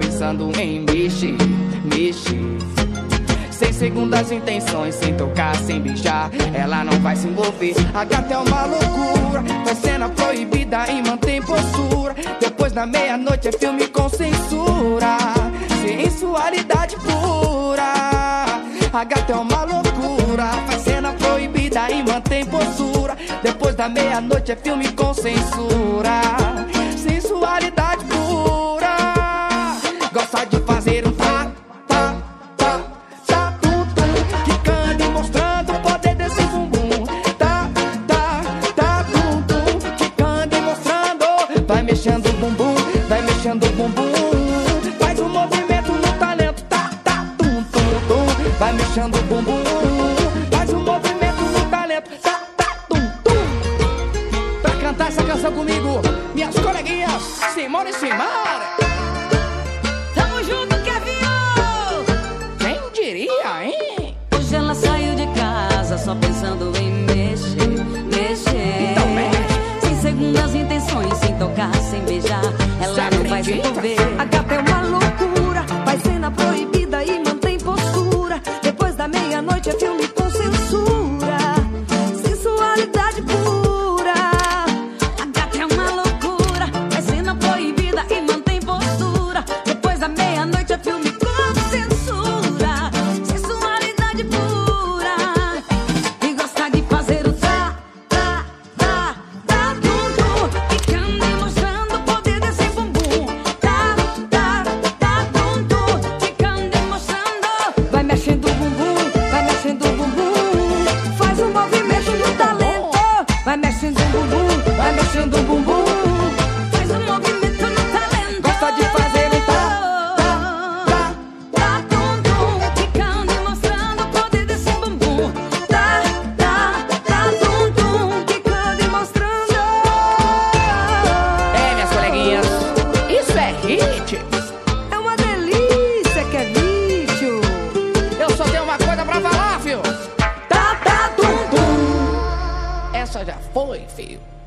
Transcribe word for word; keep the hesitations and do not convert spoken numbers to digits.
pensando em mexer, mexer. Sem segundas intenções, sem tocar, sem beijar, ela não vai se envolver. A gata é uma loucura, faz cena proibida e mantém postura. Depois da meia-noite é filme com censura, sensualidade pura. A gata é uma loucura, faz cena proibida e mantém postura. Depois da meia-noite é filme com censura, sensualidade pura. Gosta de fazer um tá, tá, tá, tá, tum, tum, quicando e mostrando o poder desse bumbum. Tá, tá, tá, tum, tum, quicando e mostrando. Vai mexendo o bumbum, vai mexendo o bumbum. Faz um movimento no talento, tá, tá, tum, tum, tum. Vai mexendo o bumbum, faz um movimento no talento, tá, tá, tum, tum. Pra cantar essa canção comigo, minhas coleguinhas Simone e Simara. Tamo junto, Kevin! Quem diria, hein? Hoje ela saiu de casa só pensando em mexer, mexer. Então mexe. Sem segundas intenções, sem tocar, sem beijar, ela Cê não vai se acredita? envolver. A gata é uma loucura, faz cena proibida e mantém postura. Depois da meia-noite é filme com censura, sensualidade pura. A gata é uma loucura, faz cena proibida e mantém postura. Depois da meia-noite é filme com censura, sensualidade pura. E gosta de fazer o tá, tá, tá, tá, tum, tum, quicando e mostrando o poder desse bumbum. Tá, tá, tá, tum, tum, quicando e mostrando. Vai mexendo o bumbum, vai mexendo o bumbum. Faz um movimento no talento. Vai mexendo o bumbum, vai mexendo o bumbum. Faz um movimento no talento. Gosta de fazer um tá, tá, tá. Tá, tum, tum, quicando e mostrando o poder desse bumbum. Tá, tá, tá, tum, tum, quicando e mostrando. É, minhas coleguinhas, isso é hit. É uma delícia, que é vídeo. Eu só tenho uma coisa pra falar, fio. Tá, tá, tum, tum. Essa já foi, fio.